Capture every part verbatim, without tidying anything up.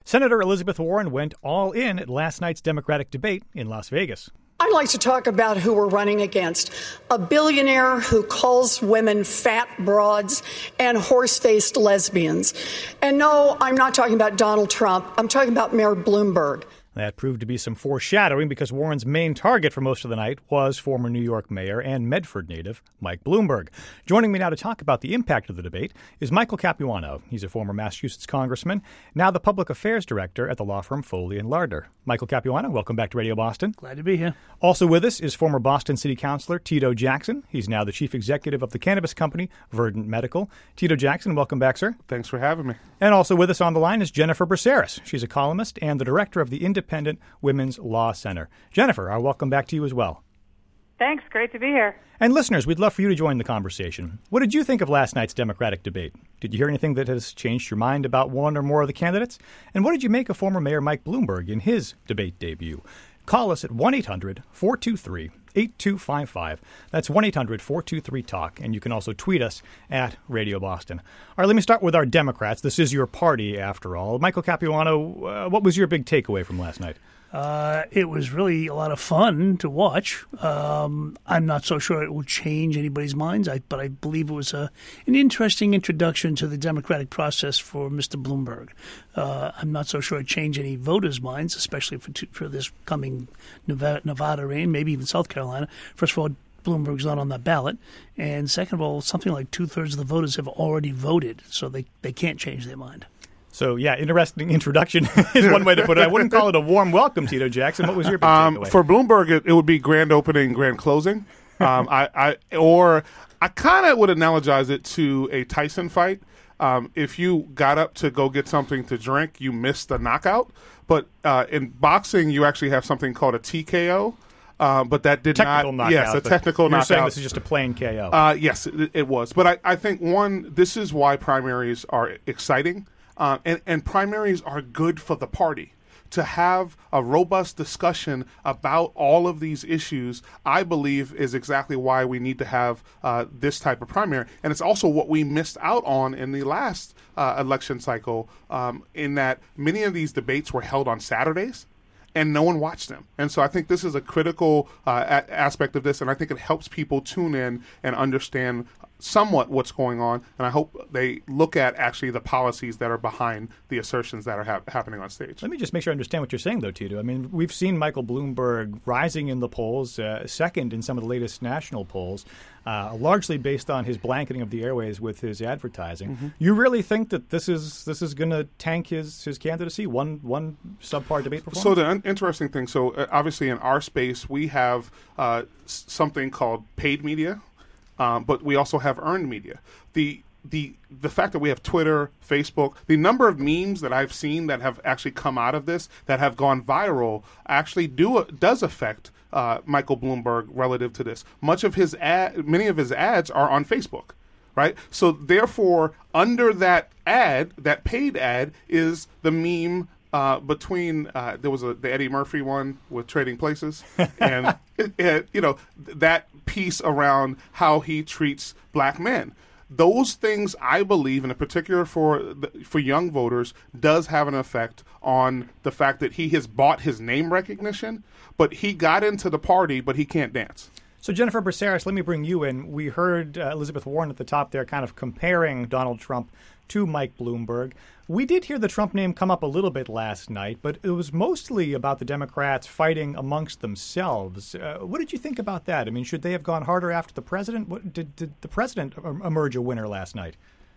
Senator Elizabeth Warren went all in at last night's Democratic debate in Las Vegas. I'd like to talk about who we're running against. A billionaire who calls women fat broads and horse-faced lesbians. And no, I'm not talking about Donald Trump. I'm talking about Mayor Bloomberg. That proved to be some foreshadowing because Warren's main target for most of the night was former New York Mayor and Medford native Mike Bloomberg. Joining me now to talk about the impact of the debate is Michael Capuano. He's a former Massachusetts congressman, now the public affairs director at the law firm Foley and Lardner. Michael Capuano, welcome back to Radio Boston. Glad to be here. Also with us is former Boston City Councilor Tito Jackson. He's now the chief executive of the cannabis company Verdant Medical. Tito Jackson, welcome back, sir. Thanks for having me. And also with us on the line is Jennifer Braceras. She's a columnist and the director of the Independent Women's Law Center. Jennifer, our welcome back to you as well. Thanks. Great to be here. And listeners, we'd love for you to join the conversation. What did you think of last night's Democratic debate? Did you hear anything that has changed your mind about one or more of the candidates? And what did you make of former Mayor Mike Bloomberg in his debate debut? Call us at one eight hundred four two three eight two five five. That's one eight hundred four two three talk. And you can also tweet us at Radio Boston. All right, let me start with our Democrats. This is your party, after all. Michael Capuano, uh, what was your big takeaway from last night? Uh, it was really a lot of fun to watch. Um, I'm not so sure it will change anybody's minds, I, but I believe it was a, an interesting introduction to the democratic process for Mister Bloomberg. Uh, I'm not so sure it changed any voters' minds, especially for for this coming Nevada, Nevada reign, maybe even South Carolina. First of all, Bloomberg's not on the ballot. And second of all, something like two-thirds of the voters have already voted, so they, they can't change their mind. So, yeah, interesting introduction is one way to put it. I wouldn't call it a warm welcome, Tito Jackson. What was your big um, takeaway? For Bloomberg, it, it would be grand opening, grand closing. Um, I, I or I kind of would analogize it to a Tyson fight. Um, if you got up to go get something to drink, you missed the knockout. But uh, in boxing, you actually have something called a T K O. Uh, but that did technical not. Knockout, yes, a technical you're knockout. You're saying this is just a plain K O. Uh, yes, it, it was. But I, I think, one, this is why primaries are exciting. Uh, and, and primaries are good for the party. To have a robust discussion about all of these issues, I believe, is exactly why we need to have uh, this type of primary. And it's also what we missed out on in the last uh, election cycle, um, in that many of these debates were held on Saturdays, and no one watched them. And so I think this is a critical uh, a- aspect of this, and I think it helps people tune in and understand somewhat what's going on, and I hope they look at actually the policies that are behind the assertions that are ha- happening on stage. Let me just make sure I understand what you're saying, though, Tito. I mean, we've seen Michael Bloomberg rising in the polls, uh, second in some of the latest national polls, uh, largely based on his blanketing of the airways with his advertising. Mm-hmm. You really think that this is this is going to tank his, his candidacy, one one subpar debate performance? So the un- interesting thing, so uh, obviously in our space, we have uh, s- something called paid media. Um, but we also have earned media. The the the fact that we have Twitter, Facebook, the number of memes that I've seen that have actually come out of this that have gone viral actually do does affect uh, Michael Bloomberg relative to this. Much of his ad, many of his ads are on Facebook, right? So therefore, under that ad, that paid ad, is the meme. Uh, between uh, there was a, the Eddie Murphy one with Trading Places, and it, it, you know that piece around how he treats black men. Those things, I believe, in particular for the, for young voters, does have an effect on the fact that he has bought his name recognition, but he got into the party, but he can't dance. So, Jennifer Braceras, let me bring you in. We heard uh, Elizabeth Warren at the top there kind of comparing Donald Trump to Mike Bloomberg. We did hear the Trump name come up a little bit last night, but it was mostly about the Democrats fighting amongst themselves. Uh, what did you think about that? I mean, should they have gone harder after the president? What, did, did the president emerge a winner last night?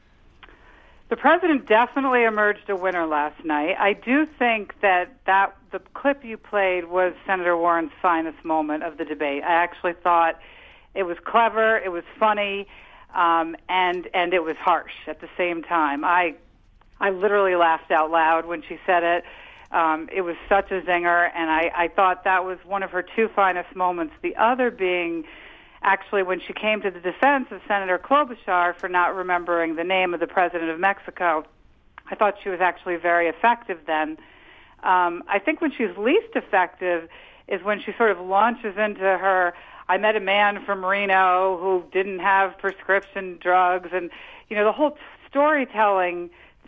The president definitely emerged a winner last night. I do think that, that the clip you played was Senator Warren's finest moment of the debate. I actually thought it was clever, it was funny, um, and and it was harsh at the same time. I I literally laughed out loud when she said it. Um, it was such a zinger, and I, I thought that was one of her two finest moments. The other being actually when she came to the defense of Senator Klobuchar for not remembering the name of the president of Mexico. I thought she was actually very effective then. Um, I think when she's least effective is when she sort of launches into her, I met a man from Reno who didn't have prescription drugs, and, you know, the whole storytelling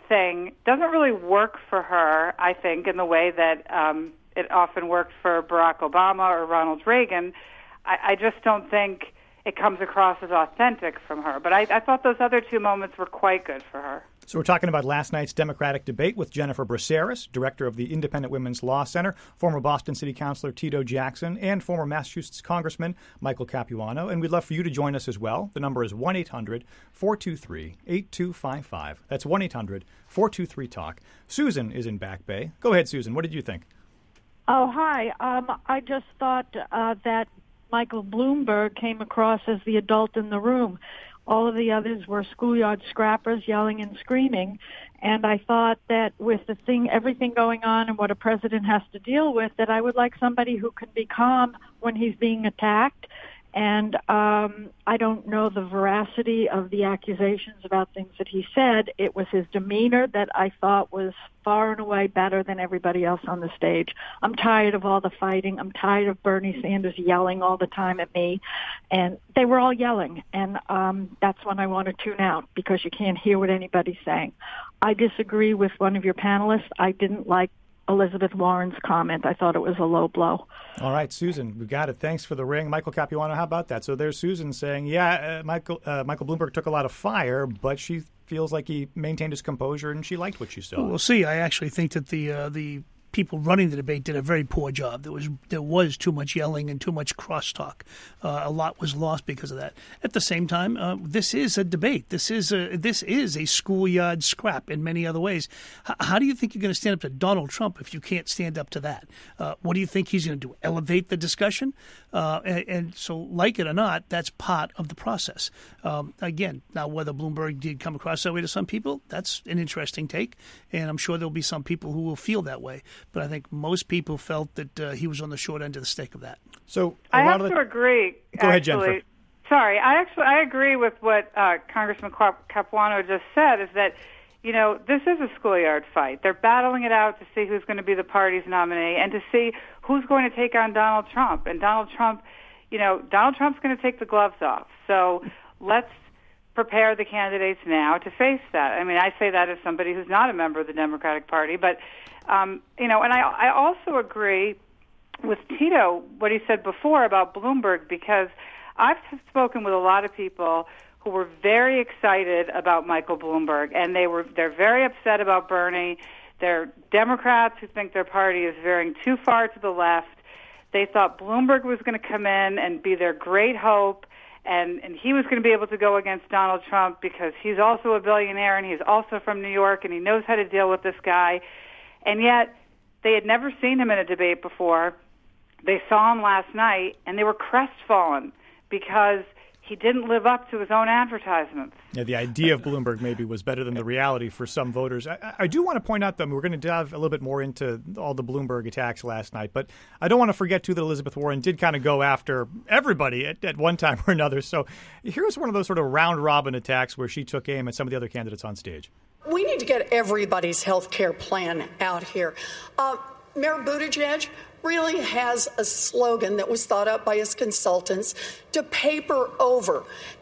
thing doesn't really work for her, I think, in the way that um, it often worked for Barack Obama or Ronald Reagan. I, I just don't think it comes across as authentic from her. But I, I thought those other two moments were quite good for her. So we're talking about last night's Democratic debate with Jennifer Braceras, director of the Independent Women's Law Center, former Boston City Councilor Tito Jackson, and former Massachusetts Congressman Michael Capuano. And we'd love for you to join us as well. The number is one eight hundred four two three eight two five five. That's one eight hundred four two three talk. Susan is in Back Bay. Go ahead, Susan. What did you think? Oh, hi. Um, I just thought uh, that Michael Bloomberg came across as the adult in the room. All of the others were schoolyard scrappers yelling and screaming. And I thought that with the thing, everything going on and what a president has to deal with, that I would like somebody who can be calm when he's being attacked. And um, I don't know the veracity of the accusations about things that he said. It was his demeanor that I thought was far and away better than everybody else on the stage. I'm tired of all the fighting. I'm tired of Bernie Sanders yelling all the time at me. And they were all yelling. And um, that's when I want to tune out because you can't hear what anybody's saying. I disagree with one of your panelists. I didn't like Elizabeth Warren's comment. I thought it was a low blow. All right, Susan, we got it. Thanks for the ring. Michael Capuano, how about that? So there's Susan saying, yeah, uh, Michael uh, Michael Bloomberg took a lot of fire, but she feels like he maintained his composure and she liked what she saw. Well, we'll see. I actually think that the uh, the people running the debate did a very poor job. There was there was too much yelling and too much crosstalk. Uh, a lot was lost because of that. At the same time, uh, this is a debate. This is a this is a schoolyard scrap in many other ways. H- how do you think you're going to stand up to Donald Trump if you can't stand up to that? Uh, what do you think he's going to do? Elevate the discussion? Uh, and, and so, like it or not, that's part of the process. Um, again, now whether Bloomberg did come across that way to some people, that's an interesting take, and I'm sure there'll be some people who will feel that way. But I think most people felt that uh, he was on the short end of the stick of that. So I have the... to agree. Go actually. ahead, Jennifer. Sorry, I actually I agree with what uh, Congressman Capuano just said. Is that you know this is a schoolyard fight. They're battling it out to see who's going to be the party's nominee and to see who's going to take on Donald Trump. And Donald Trump, you know, Donald Trump's going to take the gloves off. So let's prepare the candidates now to face that. I mean, I say that as somebody who's not a member of the Democratic Party, but um, you know, and I I also agree with Tito what he said before about Bloomberg, because I've spoken with a lot of people who were very excited about Michael Bloomberg, and they were they're very upset about Bernie. They're Democrats who think their party is veering too far to the left. They thought Bloomberg was going to come in and be their great hope, and, and he was going to be able to go against Donald Trump because he's also a billionaire and he's also from New York and he knows how to deal with this guy. And yet they had never seen him in a debate before. They saw him last night, and they were crestfallen because he didn't live up to his own advertisements. Yeah, the idea of Bloomberg maybe was better than the reality for some voters. I, I do want to point out, though, we're going to dive a little bit more into all the Bloomberg attacks last night, but I don't want to forget, too, that Elizabeth Warren did kind of go after everybody at, at one time or another. So here's one of those sort of round-robin attacks where she took aim at some of the other candidates on stage. We need to get everybody's health care plan out here. Uh, Mayor Buttigieg really has a slogan that was thought up by his consultants to paper over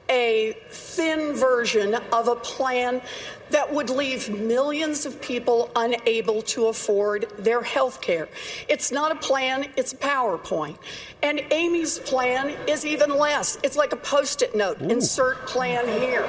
a thin version of a plan that would leave millions of people unable to afford their health care. It's not a plan, it's a PowerPoint. And Amy's plan is even less. It's like a Post-it note. Ooh. Insert plan here.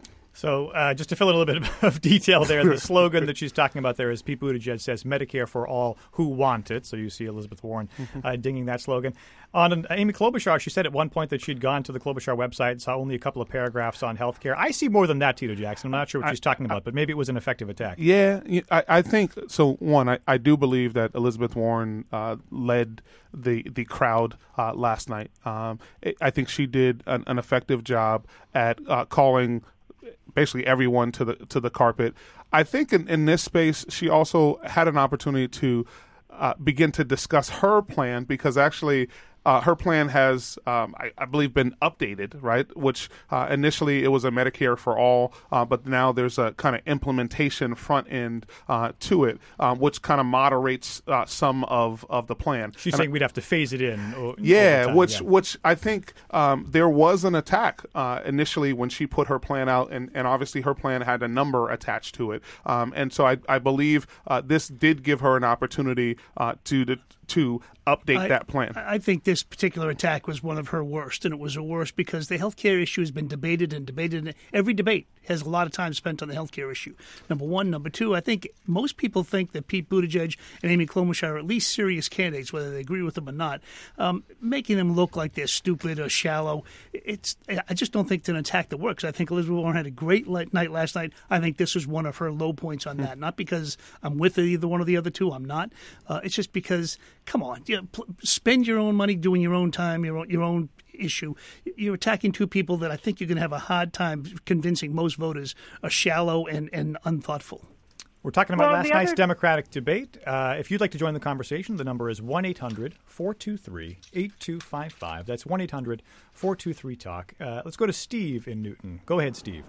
So uh, just to fill in a little bit of detail there, the slogan that she's talking about there is Pete Buttigieg says Medicare for all who want it. So you see Elizabeth Warren uh, dinging that slogan. On an, Amy Klobuchar, she said at one point that she'd gone to the Klobuchar website and saw only a couple of paragraphs on health care. I see more than that, Tito Jackson. I'm not sure what I, she's talking about, I, but maybe it was an effective attack. Yeah, I, I think so. One, I, I do believe that Elizabeth Warren uh, led the the crowd uh, last night. Um, I think she did an, an effective job at uh, calling basically everyone to the to the carpet. I think in, in this space, she also had an opportunity to uh, begin to discuss her plan, because actually uh, her plan has, um, I, I believe, been updated, right? Which uh, initially it was a Medicare for all, uh, but now there's a kind of implementation front end uh, to it, um, which kind of moderates uh, some of, of the plan. She's and saying I, we'd have to phase it in. Or, yeah, time, which yeah. which I think um, there was an attack uh, initially when she put her plan out, and, and obviously her plan had a number attached to it, um, and so I, I believe uh, this did give her an opportunity uh, to, to to update I, that plan. I think this particular attack was one of her worst, and it was the worst because the health care issue has been debated and debated. And every debate has a lot of time spent on the health care issue. Number one. Number two, I think most people think that Pete Buttigieg and Amy Klobuchar are at least serious candidates, whether they agree with them or not. Um, making them look like they're stupid or shallow, it's. I just don't think it's an attack that works. I think Elizabeth Warren had a great night last night. I think this was one of her low points on that. Not because I'm with either one of the other two. I'm not. Uh, it's just because, come on, you know, pl- spend your own money doing your own time, your own, your own issue. You're attacking two people that I think you're going to have a hard time convincing most voters are shallow and, and unthoughtful. We're talking about Well, last the night's other- Democratic debate. Uh, if you'd like to join the conversation, the number is one eight hundred four two three eight two five five. That's one eight hundred four two three talk. Uh, let's go to Steve in Newton. Go ahead, Steve.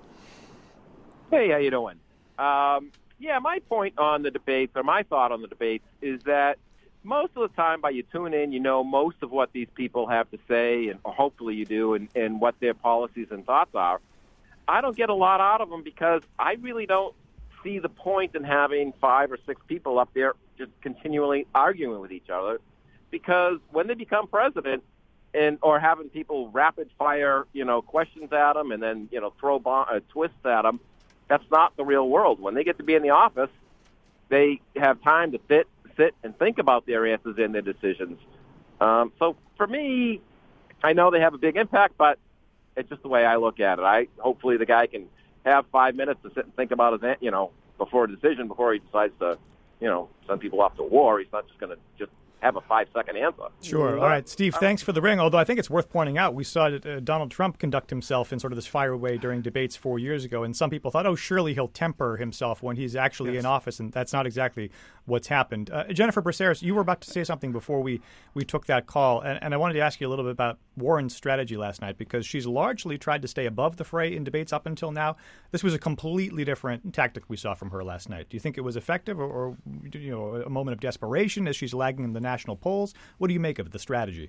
Hey, how you doing? Um, yeah, my point on the debates, or my thought on the debates, is that most of the time, by you tune in, you know most of what these people have to say, and or hopefully you do, and, and what their policies and thoughts are. I don't get a lot out of them because I really don't see the point in having five or six people up there just continually arguing with each other, because when they become president, and or having people rapid fire, you know, questions at them and then you know throw bomb, uh, twists at them, that's not the real world. When they get to be in the office, they have time to sit, sit and think about their answers and their decisions. Um, so for me, I know they have a big impact, but it's just the way I look at it. I hopefully the guy can have five minutes to sit and think about his, you know, before a decision, before he decides to, you know, send people off to war. He's not just going to just have a five-second answer. Sure. All right, Steve, thanks for the ring. Although I think it's worth pointing out, we saw uh, Donald Trump conduct himself in sort of this fire way during debates four years ago, and some people thought, oh, surely he'll temper himself when he's actually yes. in office, and that's not exactly what's happened. Uh, Jennifer Braceras, you were about to say something before we, we took that call, and, and I wanted to ask you a little bit about Warren's strategy last night, because she's largely tried to stay above the fray in debates up until now. This was a completely different tactic we saw from her last night. Do you think it was effective, or, or you know, a moment of desperation as she's lagging in the national polls? What do you make of the strategy?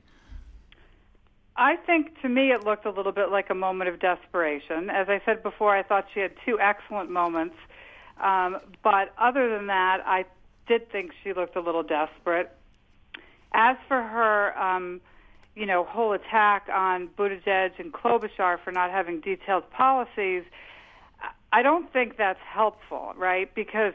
I think, to me, it looked a little bit like a moment of desperation. As I said before, I thought she had two excellent moments. Um, but other than that, I did think she looked a little desperate. As for her, um, you know, whole attack on Buttigieg and Klobuchar for not having detailed policies, I don't think that's helpful, right? Because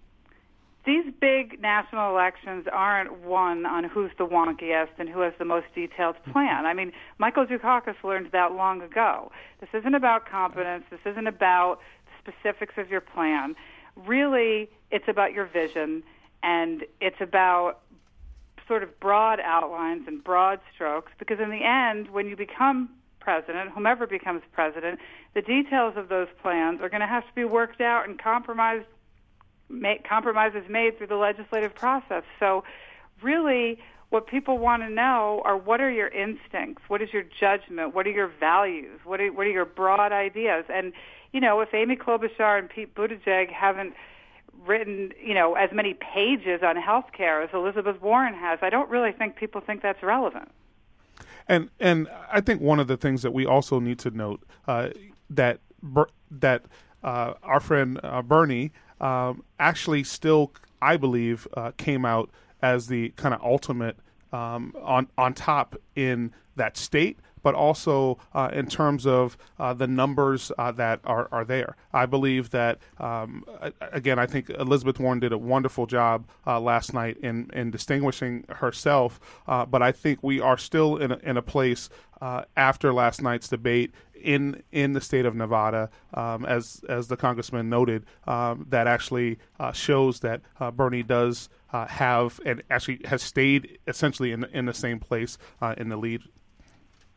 these big national elections aren't won on who's the wonkiest and who has the most detailed plan. I mean, Michael Dukakis learned that long ago. This isn't about competence. This isn't about the specifics of your plan. Really, it's about your vision, and it's about sort of broad outlines and broad strokes, because in the end, when you become president, whomever becomes president, the details of those plans are going to have to be worked out and compromised Make compromises made through the legislative process. So really what people want to know are, what are your instincts? What is your judgment? What are your values? What are, what are your broad ideas? And, you know, if Amy Klobuchar and Pete Buttigieg haven't written, you know, as many pages on health care as Elizabeth Warren has, I don't really think people think that's relevant. And and I think one of the things that we also need to note uh, that that uh, our friend uh, Bernie Um, actually still, I believe, uh, came out as the kind of ultimate um, on on top in that state, but also uh, in terms of uh, the numbers uh, that are, are there. I believe that, um, again, I think Elizabeth Warren did a wonderful job uh, last night in, in distinguishing herself, uh, but I think we are still in a, in a place uh, after last night's debate in in the state of Nevada, um, as as the congressman noted, um, that actually uh, shows that uh, Bernie does uh, have and actually has stayed essentially in in the same place uh, in the lead.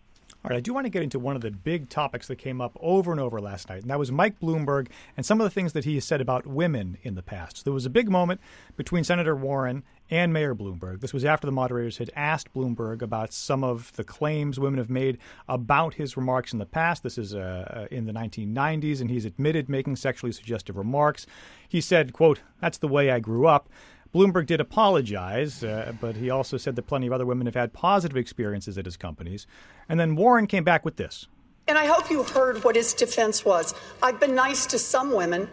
All right, I do want to get into one of the big topics that came up over and over last night, and that was Mike Bloomberg and some of the things that he has said about women in the past. So there was a big moment between Senator Warren and Mayor Bloomberg. This was after the moderators had asked Bloomberg about some of the claims women have made about his remarks in the past. This is uh, in the nineteen nineties, and he's admitted making sexually suggestive remarks. He said, quote, "That's the way I grew up." Bloomberg did apologize, uh, but he also said that plenty of other women have had positive experiences at his companies. And then Warren came back with this. And I hope you heard what his defense was. I've been nice to some women.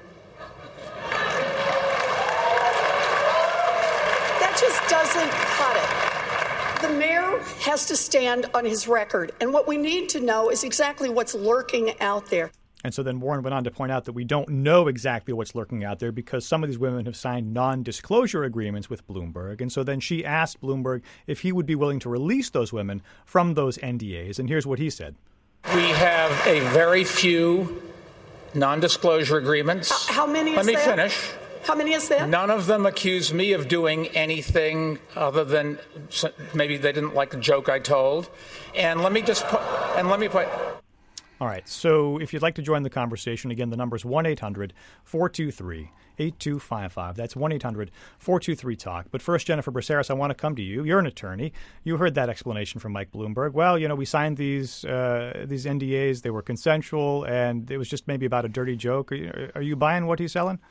That just doesn't cut it. The mayor has to stand on his record. And what we need to know is exactly what's lurking out there. And so then Warren went on to point out that we don't know exactly what's lurking out there because some of these women have signed non-disclosure agreements with Bloomberg. And so then she asked Bloomberg if he would be willing to release those women from those N D As. And here's what he said. We have a very few non-disclosure agreements. How, how many is Let me that? finish. How many is that? None of them accuse me of doing anything other than maybe they didn't like the joke I told. And let me just put, and let me put. All right. So if you'd like to join the conversation, again, the number is one eight hundred four two three eight two five five. That's one eight hundred four two three talk. But first, Jennifer Braceras, I want to come to you. You're an attorney. You heard that explanation from Mike Bloomberg. Well, you know, we signed these uh, these N D As. They were consensual, and it was just maybe about a dirty joke. Are you, are you buying what he's selling?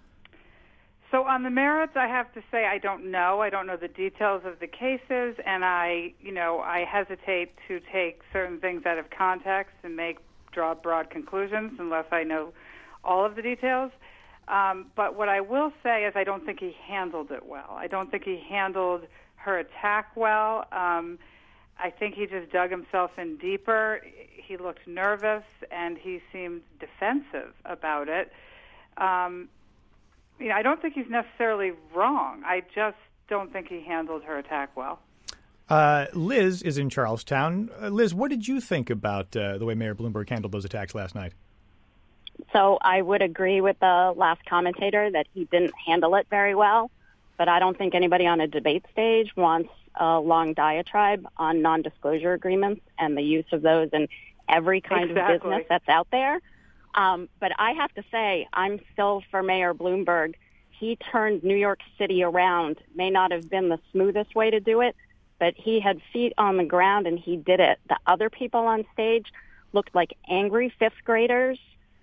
So on the merits, I have to say I don't know. I don't know the details of the cases, and I, you know, I hesitate to take certain things out of context and make draw broad conclusions unless I know all of the details. Um, but what I will say is I don't think he handled it well. I don't think he handled her attack well. Um, I think he just dug himself in deeper. He looked nervous, and he seemed defensive about it. Um, You know, I don't think he's necessarily wrong. I just don't think he handled her attack well. Uh, Liz is in Charlestown. Uh, Liz, what did you think about uh, the way Mayor Bloomberg handled those attacks last night? So I would agree with the last commentator that he didn't handle it very well, but I don't think anybody on a debate stage wants a long diatribe on non-disclosure agreements and the use of those in every kind exactly. of business that's out there. Um, but I have to say, I'm still for Mayor Bloomberg. He turned New York City around. May not have been the smoothest way to do it, but he had feet on the ground and he did it. The other people on stage looked like angry fifth graders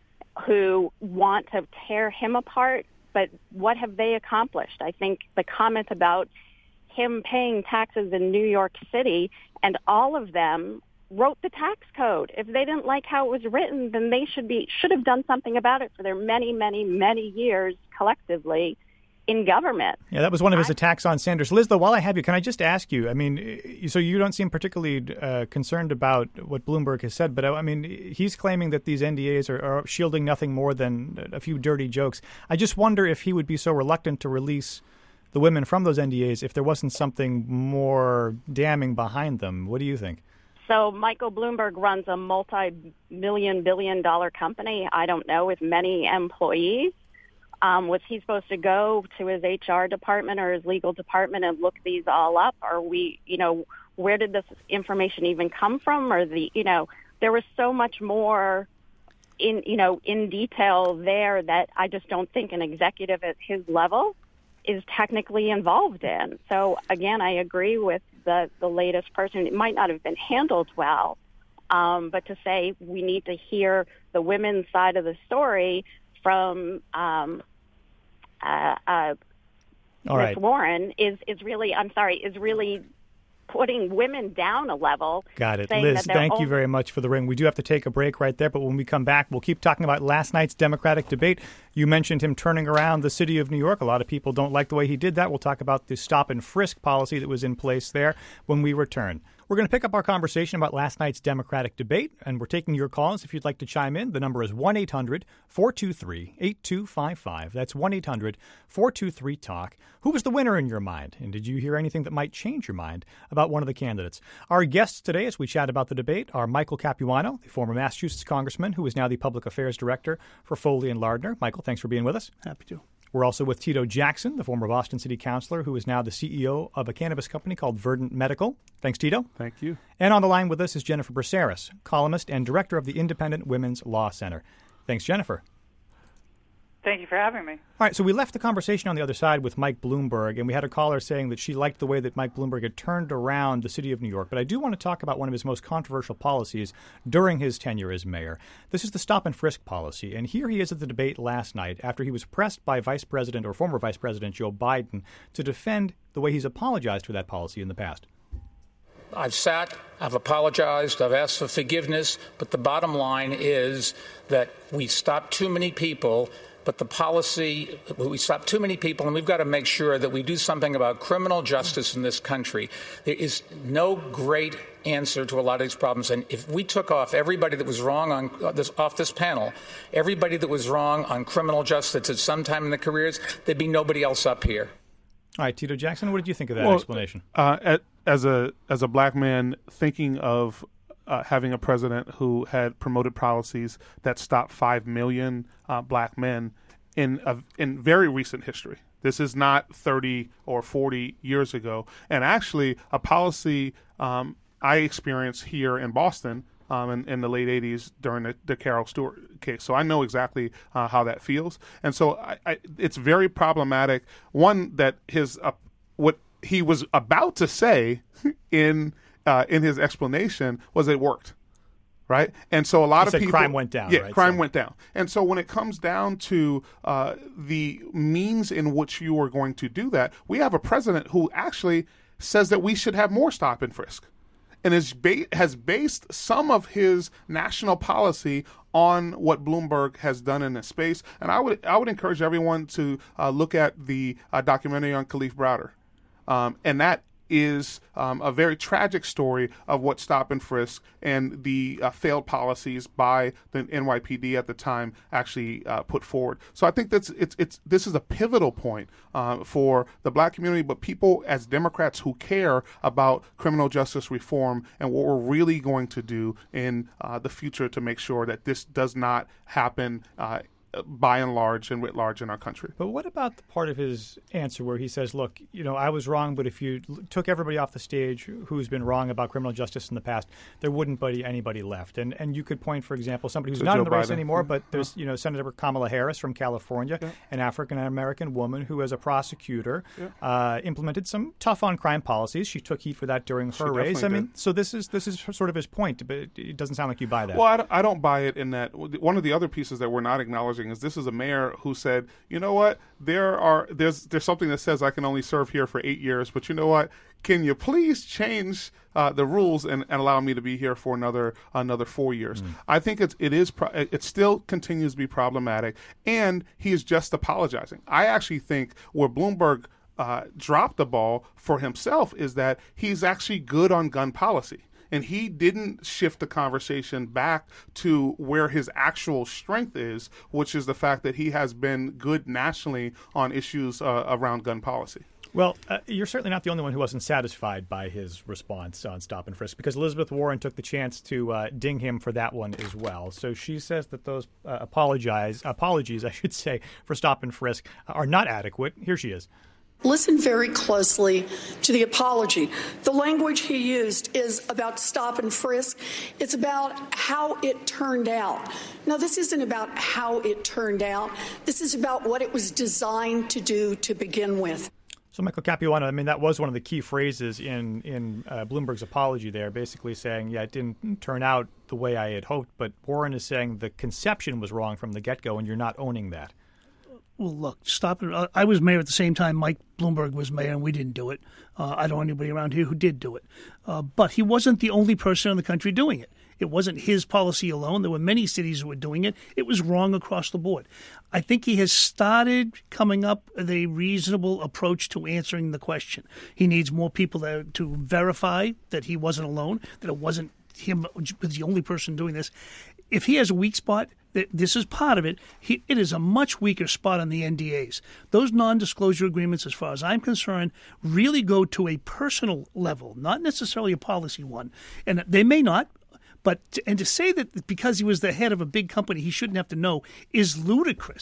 who want to tear him apart. But what have they accomplished? I think the comment about him paying taxes in New York City, and all of them wrote the tax code. If they didn't like how it was written, then they should be should have done something about it for their many, many, many years collectively in government. Yeah, that was one of his I, attacks on Sanders. Liz, though, while I have you, can I just ask you, I mean, so you don't seem particularly uh, concerned about what Bloomberg has said, but I mean, he's claiming that these N D As are, are shielding nothing more than a few dirty jokes. I just wonder if he would be so reluctant to release the women from those N D As if there wasn't something more damning behind them. What do you think? So Michael Bloomberg runs a multi-million, billion-dollar company, I don't know, with many employees. Um, was he supposed to go to his H R department or his legal department and look these all up? Are we, you know, where did this information even come from? Or the, you know, there was so much more in, you know, in detail there that I just don't think an executive at his level is technically involved in. So again, I agree with the, the latest person. It might not have been handled well, um, but to say we need to hear the women's side of the story from um, uh, uh, All Miz right. Warren is, is really, I'm sorry, is really putting women down a level. Got it. saying Liz, that they're thank you only- very much for the ring. We do have to take a break right there, but when we come back, we'll keep talking about last night's Democratic debate. You mentioned him turning around the city of New York. A lot of people don't like the way he did that. We'll talk about the stop and frisk policy that was in place there when we return. We're going to pick up our conversation about last night's Democratic debate, and we're taking your calls if you'd like to chime in. The number is one eight hundred four two three eight two five five. That's one eight hundred four two three talk. Who was the winner in your mind? And did you hear anything that might change your mind about one of the candidates? Our guests today, as we chat about the debate, are Michael Capuano, the former Massachusetts congressman who is now the public affairs director for Foley and Lardner. Michael, thanks for being with us. Happy to. We're also with Tito Jackson, the former Boston City Councilor, who is now the C E O of a cannabis company called Verdant Medical. Thanks, Tito. Thank you. And on the line with us is Jennifer Braceras, columnist and director of the Independent Women's Law Center. Thanks, Jennifer. Thank you for having me. All right, so we left the conversation on the other side with Mike Bloomberg, and we had a caller saying that she liked the way that Mike Bloomberg had turned around the city of New York. But I do want to talk about one of his most controversial policies during his tenure as mayor. This is the stop and frisk policy. And here he is at the debate last night after he was pressed by Vice President or former Vice President Joe Biden to defend the way he's apologized for that policy in the past. I've sat, I've apologized, I've asked for forgiveness, but the bottom line is that we stopped too many people. But the policy, we stop too many people, and we've got to make sure that we do something about criminal justice in this country. There is no great answer to a lot of these problems. And if we took off everybody that was wrong on this, off this panel, everybody that was wrong on criminal justice at some time in their careers, there'd be nobody else up here. All right, Tito Jackson, what did you think of that well, explanation? Uh, at, as a as a black man thinking of Uh, having a president who had promoted policies that stopped five million uh, black men in a, in very recent history. This is not thirty or forty years ago. And actually, a policy um, I experienced here in Boston um, in, in the late eighties during the, the Carol Stewart case. So I know exactly uh, how that feels. And so I, I, it's very problematic. One, that his uh, what he was about to say in Uh, in his explanation was it worked, right? And so a lot he of said people, crime went down. Yeah, right? crime so. went down. And so when it comes down to uh, the means in which you are going to do that, we have a president who actually says that we should have more stop and frisk, and is ba- has based some of his national policy on what Bloomberg has done in this space. And I would I would encourage everyone to uh, look at the uh, documentary on Kalief Browder, um, and that is um, a very tragic story of what stop and frisk and the uh, failed policies by the N Y P D at the time actually uh, put forward. So I think that's it's it's this is a pivotal point uh, for the black community, but people as Democrats who care about criminal justice reform and what we're really going to do in uh, the future to make sure that this does not happen uh, by and large and writ large in our country. But what about the part of his answer where he says, look, you know, I was wrong, but if you took everybody off the stage who's been wrong about criminal justice in the past, there wouldn't be anybody left. And and you could point, for example, somebody who's so not Joe in the race Biden. anymore, but there's, you know, Senator Kamala Harris from California, yeah. an African-American woman who, as a prosecutor, yeah. uh, implemented some tough on crime policies. She took heat for that during her She race. I mean, did. so this is this is sort of his point, but it doesn't sound like you buy that. Well, I don't, I don't buy it in that. One of the other pieces that we're not acknowledging is this is a mayor who said, you know what, there are there's there's something that says I can only serve here for eight years, but you know what, can you please change uh, the rules and, and allow me to be here for another another four years? Mm. I think it's it is pro- it still continues to be problematic, and he is just apologizing. I actually think where Bloomberg uh, dropped the ball for himself is that he's actually good on gun policy. And he didn't shift the conversation back to where his actual strength is, which is the fact that he has been good nationally on issues uh, around gun policy. Well, uh, you're certainly not the only one who wasn't satisfied by his response on stop and frisk, because Elizabeth Warren took the chance to uh, ding him for that one as well. So she says that those uh, apologize, apologies, I should say, for stop and frisk are not adequate. Here she is. Listen very closely to the apology. The language he used is about stop and frisk. It's about how it turned out. Now, this isn't about how it turned out. This is about what it was designed to do to begin with. So, Michael Capuano, I mean, that was one of the key phrases in, in uh, Bloomberg's apology there, basically saying, yeah, it didn't turn out the way I had hoped, but Warren is saying the conception was wrong from the get-go, and you're not owning that. Well, look, stop it. I was mayor at the same time Mike Bloomberg was mayor, and we didn't do it. Uh, I don't know anybody around here who did do it. Uh, but he wasn't the only person in the country doing it. It wasn't his policy alone. There were many cities who were doing it. It was wrong across the board. I think he has started coming up with a reasonable approach to answering the question. He needs more people to, to verify that he wasn't alone, that it wasn't him was the only person doing this. If he has a weak spot, this is part of it. He, it is a much weaker spot on the N D As. Those non-disclosure agreements, as far as I'm concerned, really go to a personal level, not necessarily a policy one. And they may not, but to, and to say that because he was the head of a big company, he shouldn't have to know is ludicrous.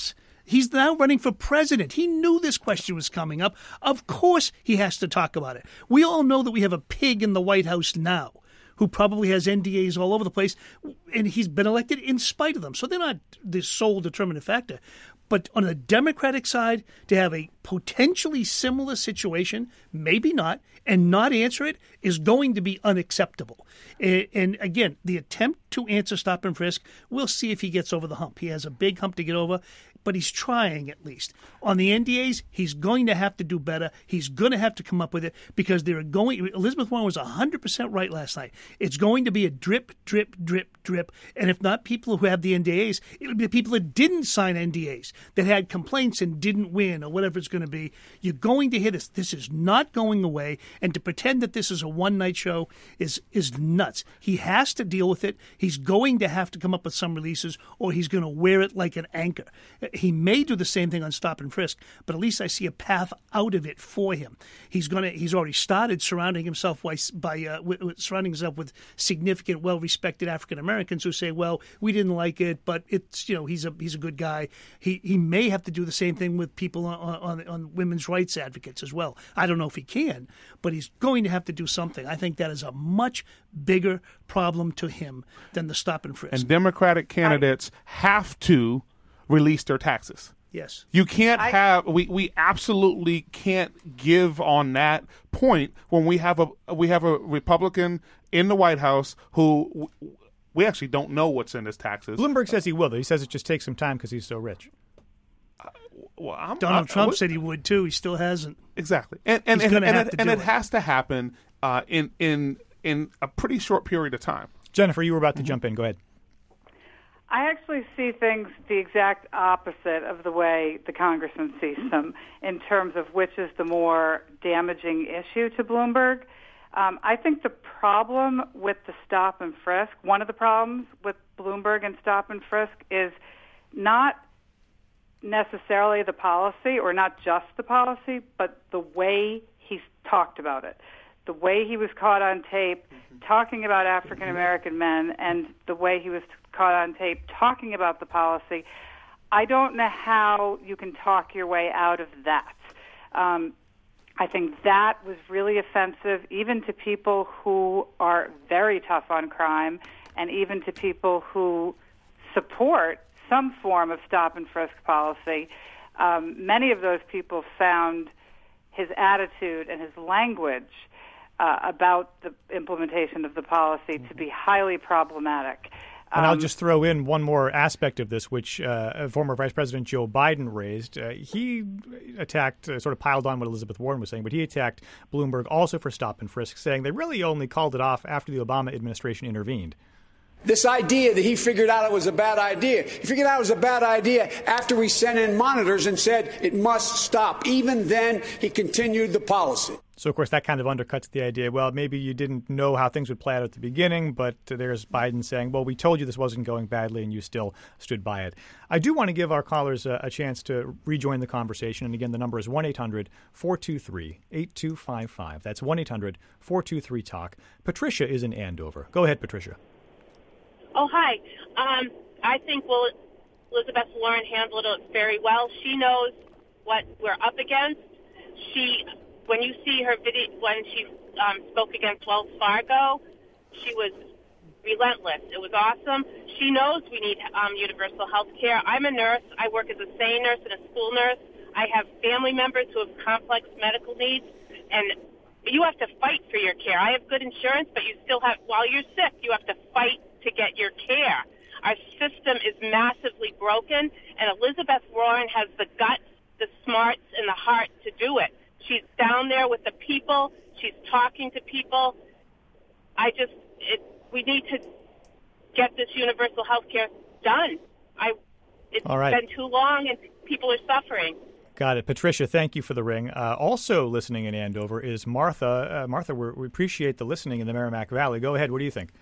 He's now running for president. He knew this question was coming up. Of course he has to talk about it. We all know that we have a pig in the White House now who probably has N D As all over the place, and he's been elected in spite of them. So they're not the sole determinant factor. But on the Democratic side, to have a potentially similar situation, maybe not, and not answer it is going to be unacceptable. And, and again, the attempt to answer stop and frisk, we'll see if he gets over the hump. He has a big hump to get over, but he's trying at least. On the N D As, he's going to have to do better. He's going to have to come up with it because they're going. Elizabeth Warren was one hundred percent right last night. It's going to be a drip, drip, drip, drip. And if not people who have the N D As, it'll be the people that didn't sign N D As, that had complaints and didn't win or whatever it's going to be. You're going to hear this. This is not going away. And to pretend that this is a one-night show is, is nuts. He has to deal with it. He's going to have to come up with some releases or he's going to wear it like an anchor. He may do the same thing on stop and frisk, but at least I see a path out of it for him. He's going to. He's already started surrounding himself by, by uh, with, with surrounding himself with significant, well-respected African Americans who say, "Well, we didn't like it, but it's you know he's a he's a good guy." He he may have to do the same thing with people on, on on women's rights advocates as well. I don't know if he can, but he's going to have to do something. I think that is a much bigger problem to him than the stop and frisk. And Democratic candidates I, have to release their taxes. Yes. You can't I, have we, we absolutely can't give on that point when we have a we have a Republican in the White House who we actually don't know what's in his taxes. Bloomberg says he will, though. He says it just takes some time because he's so rich. Uh, well, I'm, Donald I'm, Trump I'm, said he would too. He still hasn't. Exactly. And and he's and, and, have it, to and do it it. has to happen uh, in in in a pretty short period of time. Jennifer, you were about to mm-hmm. jump in. Go ahead. I actually see things the exact opposite of the way the congressman sees them in terms of which is the more damaging issue to Bloomberg. Um, I think the problem with the stop and frisk, one of the problems with Bloomberg and stop and frisk is not necessarily the policy or not just the policy, but the way he's talked about it. The way he was caught on tape talking about African American men and the way he was caught on tape talking about the policy, I don't know how you can talk your way out of that. Um, I think that was really offensive, even to people who are very tough on crime and even to people who support some form of stop and frisk policy. Um, many of those people found his attitude and his language uh, about the implementation of the policy to be highly problematic. And I'll Um, just throw in one more aspect of this, which uh, former Vice President Joe Biden raised. Uh, he attacked, uh, sort of piled on what Elizabeth Warren was saying, but he attacked Bloomberg also for stop and frisk, saying they really only called it off after the Obama administration intervened. This idea that he figured out it was a bad idea. He figured out it was a bad idea after we sent in monitors and said it must stop. Even then, he continued the policy. So, of course, that kind of undercuts the idea, well, maybe you didn't know how things would play out at the beginning, but there's Biden saying, well, we told you this wasn't going badly, and you still stood by it. I do want to give our callers a, a chance to rejoin the conversation. And again, the number is one eight hundred four two three eight two five five. That's one eight hundred four two three talk. Patricia is in Andover. Go ahead, Patricia. Oh, hi. Um, I think well, Elizabeth Warren handled it very well. She knows what we're up against. She, when you see her video, when she um, spoke against Wells Fargo, she was relentless. It was awesome. She knows we need um, universal health care. I'm a nurse. I work as a S A nurse and a school nurse. I have family members who have complex medical needs, and you have to fight for your care. I have good insurance, but you still have, while you're sick, you have to fight to get your care. Our system is massively broken, and Elizabeth Warren has the guts, the smarts, and the heart to do it. She's down there with the people. She's talking to people. I just, it, we need to get this universal health care done. I, it's All right. been too long, and people are suffering. Got it. Patricia, thank you for the ring. Uh, also listening in Andover is Martha. Uh, Martha, we're, we appreciate the listening in the Merrimack Valley. Go ahead. What do you think?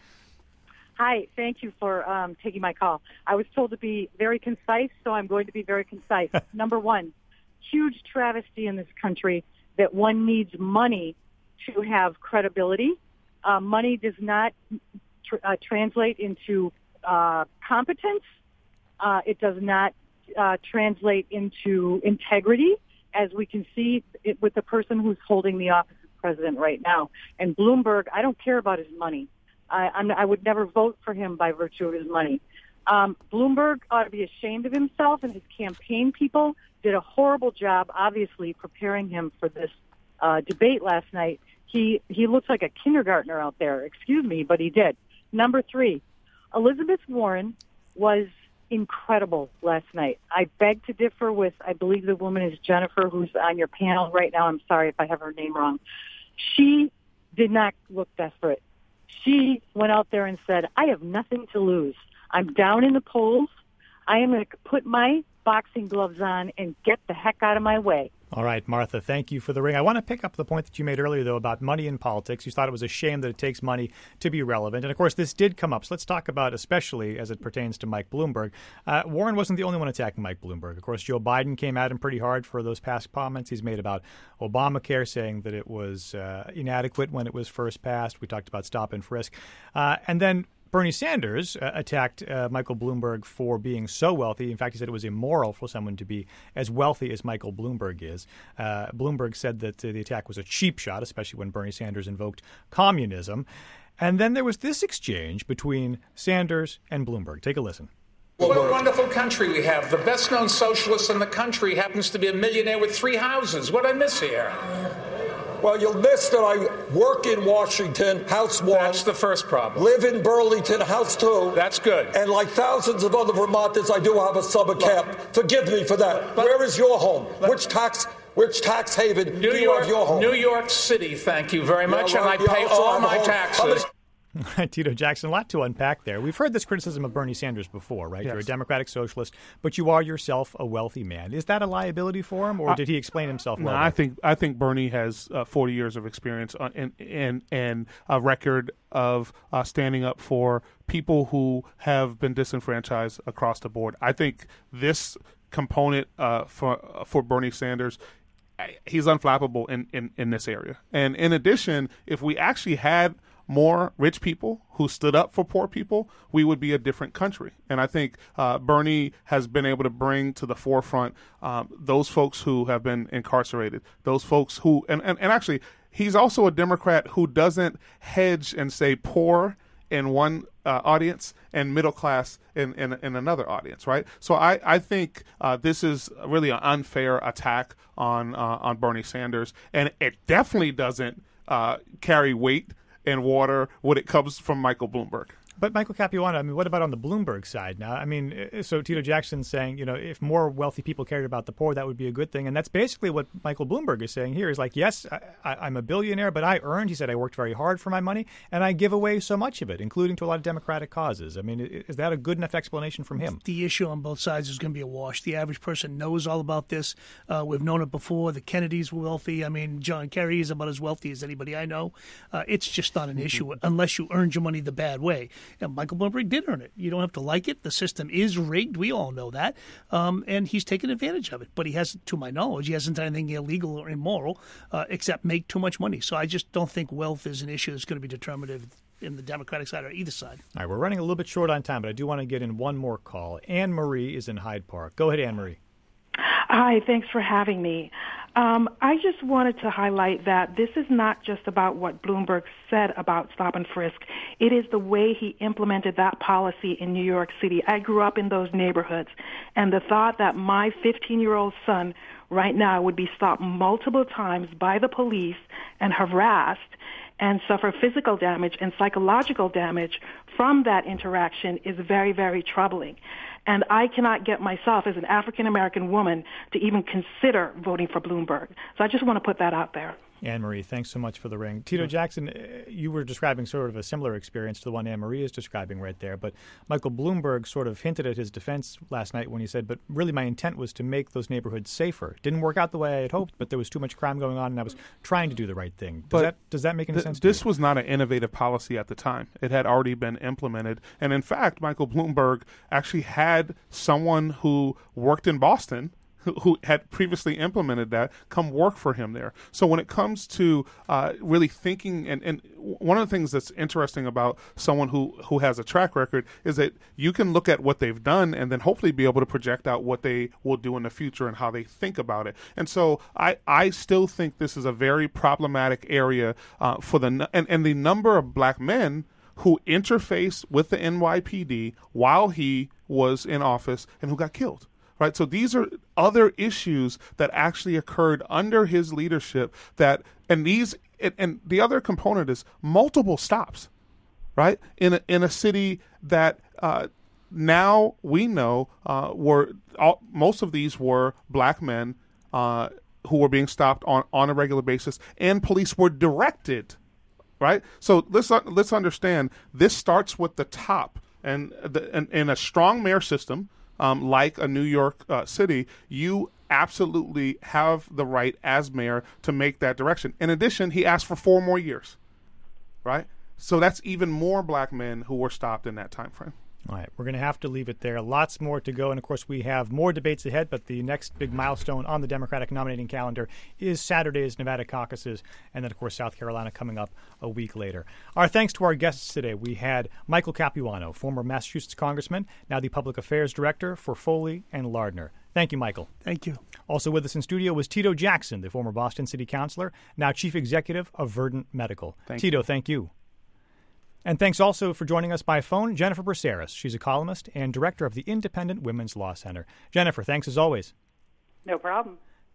Hi, thank you for um, taking my call. I was told to be very concise, so I'm going to be very concise. Number one, huge travesty in this country that one needs money to have credibility. Uh, money does not tr- uh, translate into uh, competence. Uh, it does not uh, translate into integrity, as we can see it with the person who's holding the office of president right now. And Bloomberg, I don't care about his money. I, I'm, I would never vote for him by virtue of his money. Um, Bloomberg ought to be ashamed of himself, and his campaign people did a horrible job, obviously, preparing him for this uh, debate last night. He he looks like a kindergartner out there. Excuse me, but he did. Number three, Elizabeth Warren was incredible last night. I beg to differ with, I believe the woman is Jennifer, who's on your panel right now. I'm sorry if I have her name wrong. She did not look desperate. She went out there and said, I have nothing to lose. I'm down in the polls. I am going to put my boxing gloves on and get the heck out of my way. All right, Martha, thank you for the ring. I want to pick up the point that you made earlier, though, about money in politics. You thought it was a shame that it takes money to be relevant. And, of course, this did come up. So let's talk about, especially as it pertains to Mike Bloomberg. Uh, Warren wasn't the only one attacking Mike Bloomberg. Of course, Joe Biden came at him pretty hard for those past comments he's made about Obamacare, saying that it was uh, inadequate when it was first passed. We talked about stop and frisk. Uh, and then Bernie Sanders uh, attacked uh, Michael Bloomberg for being so wealthy. In fact, he said it was immoral for someone to be as wealthy as Michael Bloomberg is. Uh, Bloomberg said that uh, the attack was a cheap shot, especially when Bernie Sanders invoked communism. And then there was this exchange between Sanders and Bloomberg. Take a listen. What a wonderful country we have. The best-known socialist in the country happens to be a millionaire with three houses. What did I miss here? Well, you'll miss that I work in Washington, House one. That's the first problem. Live in Burlington, House two. That's good. And like thousands of other Vermonters, I do have a summer camp. Forgive me for that. But, Where is your home? But, which tax which tax haven New do you York, have your home? New York City, thank you very much, yeah, well, and I pay all my home. taxes. Tito Jackson, a lot to unpack there. We've heard this criticism of Bernie Sanders before, right? Yes. You're a Democratic socialist, but you are yourself a wealthy man. Is that a liability for him, or did he explain himself well? No, I think I think Bernie has uh, forty years of experience on, and, and and a record of uh, standing up for people who have been disenfranchised across the board. I think this component uh, for for Bernie Sanders, he's unflappable in, in, in this area. And in addition, if we actually had more rich people who stood up for poor people, we would be a different country. And I think uh, Bernie has been able to bring to the forefront um, those folks who have been incarcerated, those folks who, and, and, and actually, he's also a Democrat who doesn't hedge and say poor in one uh, audience and middle class in, in, in another audience, right? So I, I think uh, this is really an unfair attack on, uh, on Bernie Sanders, and it definitely doesn't uh, carry weight and water when it comes from Michael Bloomberg. But Michael Capuano, I mean, what about on the Bloomberg side now? I mean, so Tito Jackson's saying, you know, if more wealthy people cared about the poor, that would be a good thing. And that's basically what Michael Bloomberg is saying here. Is like, yes, I, I, I'm a billionaire, but I earned, he said, I worked very hard for my money, and I give away so much of it, including to a lot of Democratic causes. I mean, is that a good enough explanation from him? The issue on both sides is going to be a wash. The average person knows all about this. Uh, we've known it before. The Kennedys were wealthy. I mean, John Kerry is about as wealthy as anybody I know. Uh, it's just not an mm-hmm. issue unless you earned your money the bad way. And Michael Bloomberg did earn it. You don't have to like it. The system is rigged. We all know that. Um, and he's taken advantage of it. But he hasn't, to my knowledge, he hasn't done anything illegal or immoral uh, except make too much money. So I just don't think wealth is an issue that's going to be determinative in the Democratic side or either side. All right, we're running a little bit short on time, but I do want to get in one more call. Anne Marie is in Hyde Park. Go ahead, Anne Marie. Hi, thanks for having me. Um, I just wanted to highlight that this is not just about what Bloomberg said about stop and frisk. It is the way he implemented that policy in New York City. I grew up in those neighborhoods, and the thought that my fifteen-year-old son right now would be stopped multiple times by the police and harassed and suffer physical damage and psychological damage from that interaction is very, very troubling. And I cannot get myself, as an African-American woman, to even consider voting for Bloomberg. So I just want to put that out there. Anne-Marie, thanks so much for the ring. Tito Jackson, you were describing sort of a similar experience to the one Anne-Marie is describing right there, but Michael Bloomberg sort of hinted at his defense last night when he said, but really my intent was to make those neighborhoods safer. Didn't work out the way I had hoped, but there was too much crime going on, and I was trying to do the right thing. Does, but that, does that make any th- sense to This you? was not an innovative policy at the time. It had already been implemented, and in fact, Michael Bloomberg actually had someone who worked in Boston who, who had previously implemented that come work for him there. So when it comes to uh, really thinking, and, and one of the things that's interesting about someone who, who has a track record is that you can look at what they've done and then hopefully be able to project out what they will do in the future and how they think about it. And so I, I still think this is a very problematic area uh, for the and, and the number of black men who interfaced with the N Y P D while he was in office and who got killed. Right, so these are other issues that actually occurred under his leadership. That and these and, and the other component is multiple stops, right? In a, in a city that uh, now we know uh, were all, most of these were black men uh, who were being stopped on, on a regular basis, and police were directed. Right, so let's uh, let's understand. This starts with the top, and the, and in a strong mayor system. Um, like a New York uh, City, you absolutely have the right as mayor to make that direction. In addition, he asked for four more years, right? So that's even more black men who were stopped in that time frame. All right, we're going to have to leave it there. Lots more to go. And, of course, we have more debates ahead, but the next big milestone on the Democratic nominating calendar is Saturday's Nevada caucuses, and then, of course, South Carolina coming up a week later. Our thanks to our guests today. We had Michael Capuano, former Massachusetts congressman, now the public affairs director for Foley and Lardner. Thank you, Michael. Thank you. Also with us in studio was Tito Jackson, the former Boston city councilor, now chief executive of Verdant Medical. Thank Tito, you. thank you. And thanks also for joining us by phone, Jennifer Braceras. She's a columnist and director of the Independent Women's Law Center. Jennifer, thanks as always. No problem.